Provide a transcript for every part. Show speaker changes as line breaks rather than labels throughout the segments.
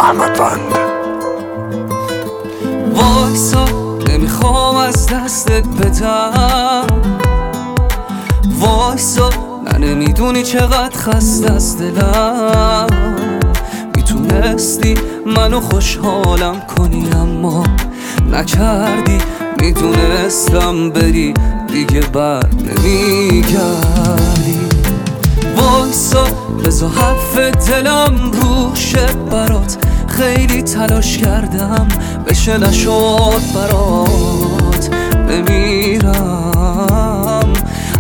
محمد بند.
وایسا نمیخوام از دستت بدم، وایسا نمیدونی چقدر خسته از دلم. میتونستی منو خوشحالم کنی اما نکردی، میدونستم بری دیگه بر نمیگردی. وایسا بذار حرف دلم روشه برات، خیلی تلاش کردم بشه نشد برات. بمیرم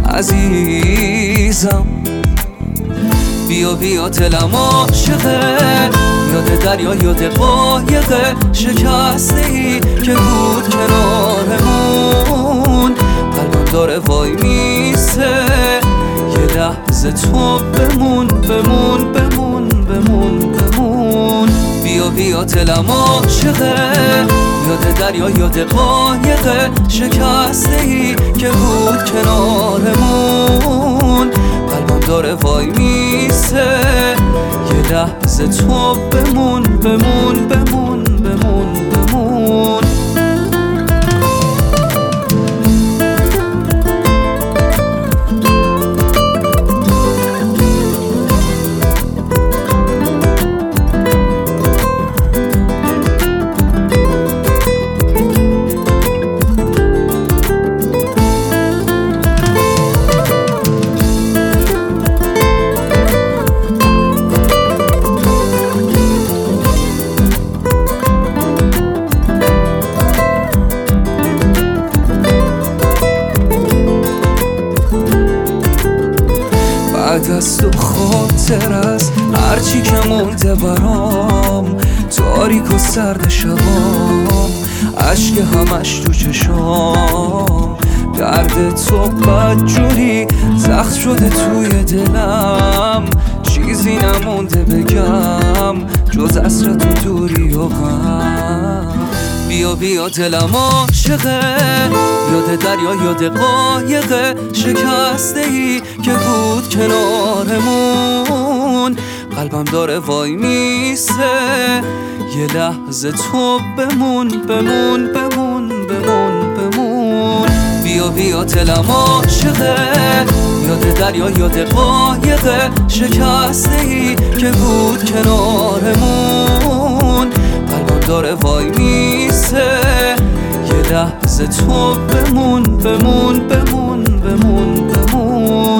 عزیزم، بیا بیا دلم عاشقه، یاد دریا یاد قایقه شکسته‌ای که بود کنارمون. قلبم داره وای میسه، یه لحظه تو بمون بمون بمون بمون بمون. بیا بیا دلم عاشقه، یاد دریا یاد قایقه شکسته‌ای که بود کنارمون. قلبم داره وای میسه، یه لحظه تو بمون بمون بمون بمون بمون. بعد از تو خاطر از هرچی که مونده برام، تاریک و سرد شبام، عشق همش تو چشام. درد تو بدجوری زخم شده توی دلم، چیزی نمونده بگم جز حسرت و دوری و غم. بیا بیا دلم عاشقه، یاد دریا یاد قایقه شکسته‌ای که بود کنارمون. قلبم داره وای میسه، یه لحظه تو بمون بمون بمون بمون بمون. بیا بیا دلم عاشقه، یاد دریا یاد قایقه شکسته‌ای که بود کنارمون. قلبم داره وای میسه، یه لحظه تو بمون بمون بمون بمون بمون.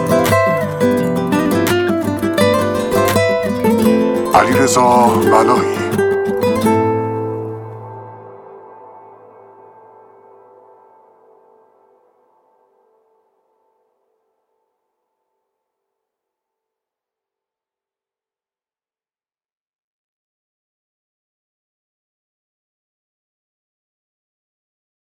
علیرضا بلایی.